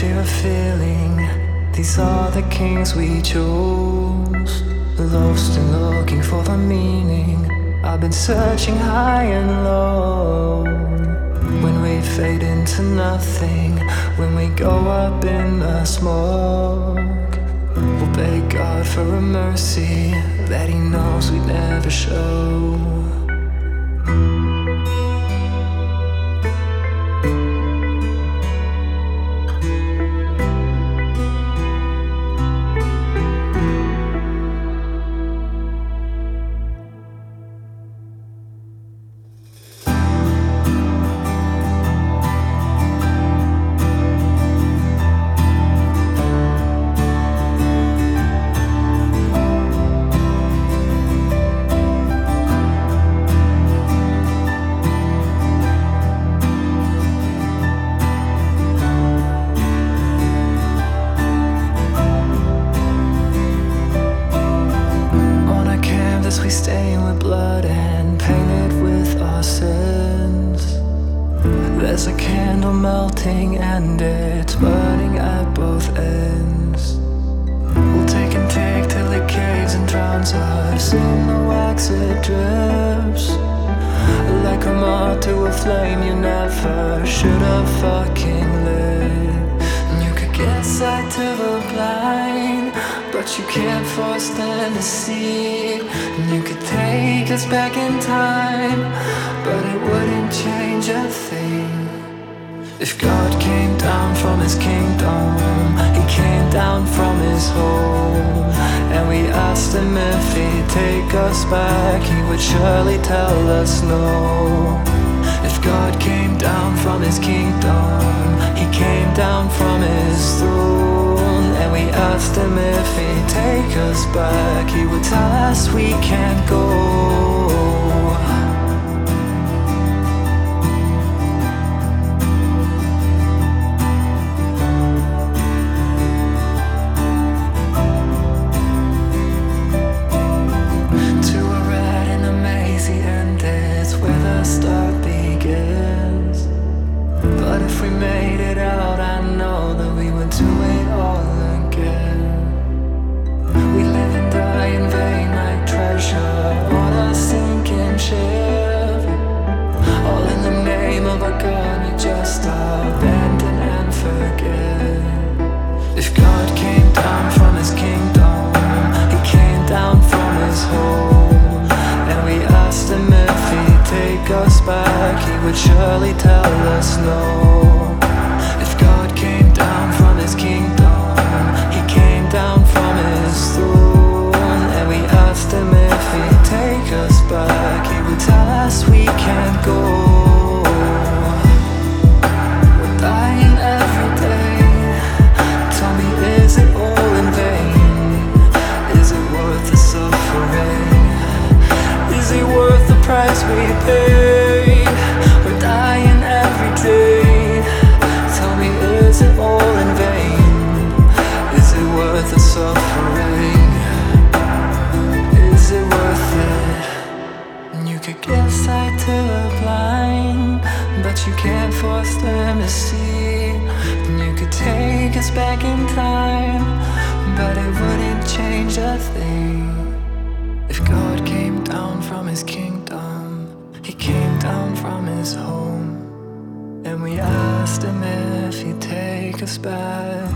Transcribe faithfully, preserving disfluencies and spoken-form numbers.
fear of feeling. These are the kings we chose, lost and looking for the meaning. I've been searching high and low. When we fade into nothing, when we go up in the smoke, we'll beg God for a mercy that He knows we'd never show. We stain with blood and painted with our sins. There's a candle melting and it's burning at both ends. We'll take and take till it caves and drowns us in the wax it drips. Like a moth to a flame you never should have fucking lit. And you could get sight to the blind, but you can't force them to see. And you could take us back in time, but it wouldn't change a thing. If God came down from His kingdom, He came down from His home, and we asked Him if He'd take us back, He would surely tell us no. If God came down from His kingdom, He came down from His throne, and we asked Him if He'd take us back, He would tell us we can't go. To a red and a mazy end is where the start begins. But if we made it out, I know that we would do it all again. We live and die in vain like treasure on a sinking ship, all in the name of a God you just abandon and forget. If God came down from His kingdom, He came down from His home, and we asked Him if He'd take us back, He would surely tell us no. If God came down from His kingdom, He came down from His throne, and we asked Him if He'd take us back, He would tell us we can't go. We're dying every day. Tell me, is it all in vain? Is it worth the suffering? Is it worth the price we pay? We're dying every day. Tell me, is it all in vain? Is it worth the suffering? Is it worth it? And you could give sight to the blind, but you can't force them to see. And you could take us back in time, but it wouldn't change a thing. If God came down from His kingdom, He came down from His home, and we asked Him if He'd take us back,